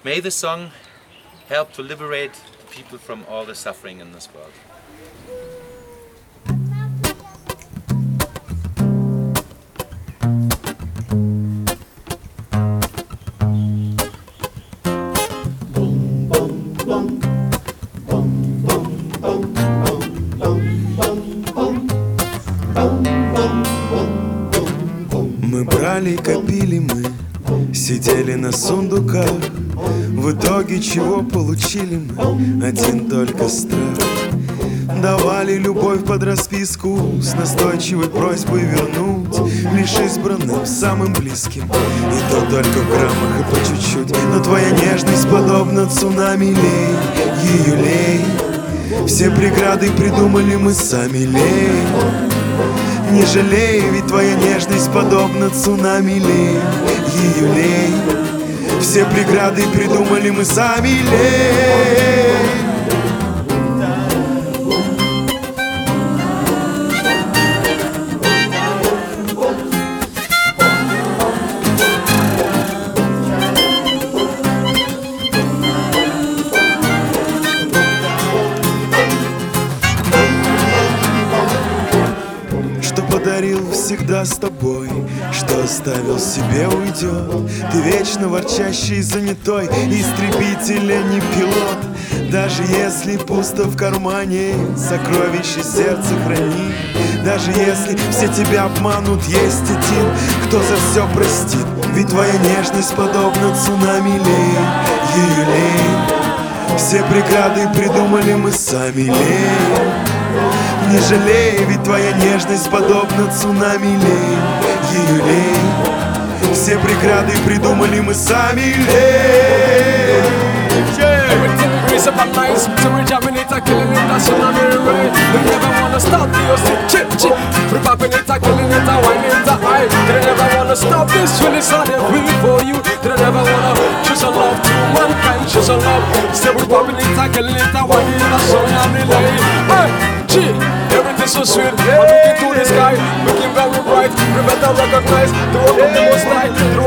May the song help to liberate people from all the suffering in this world. Мы брали, копили, мы сидели на сундуках. В итоге чего получили мы? Один только страх. Давали любовь под расписку с настойчивой просьбой вернуть лишь избранным, самым близким. И то только в граммах и по чуть-чуть. Но твоя нежность подобна цунами, лей, ее лей. Все преграды придумали мы сами, лей. Не жалей, ведь твоя нежность подобна цунами, лей, ее лей. Все преграды придумали мы сами, лей. Подарил всегда с тобой, что оставил себе уйдет. Ты вечно ворчащий, занятой, истребителя не пилот. Даже если пусто в кармане, сокровище сердце храни. Даже если все тебя обманут, есть один, кто за все простит. Ведь твоя нежность подобна цунами, лей, ее лей. Все преграды придумали мы сами, лей. Не жалей, ведь твоя нежность подобна цунами, лей, ее лей. Все преграды придумали мы сами, лей. Everything is about nice, so we're jamming it, killing it, that's tsunami rain. They never wanna stop the chip chip. We're popping it, killing it, winding it, high. They never wanna stop this when it's on every for you. They never wanna choose a love to mankind, choose a love. So we're popping it, killing it, winding it, that's tsunami rain. Hey, G, everything's so sweet. We're looking to the sky, looking very bright. We better recognize the work of the most night.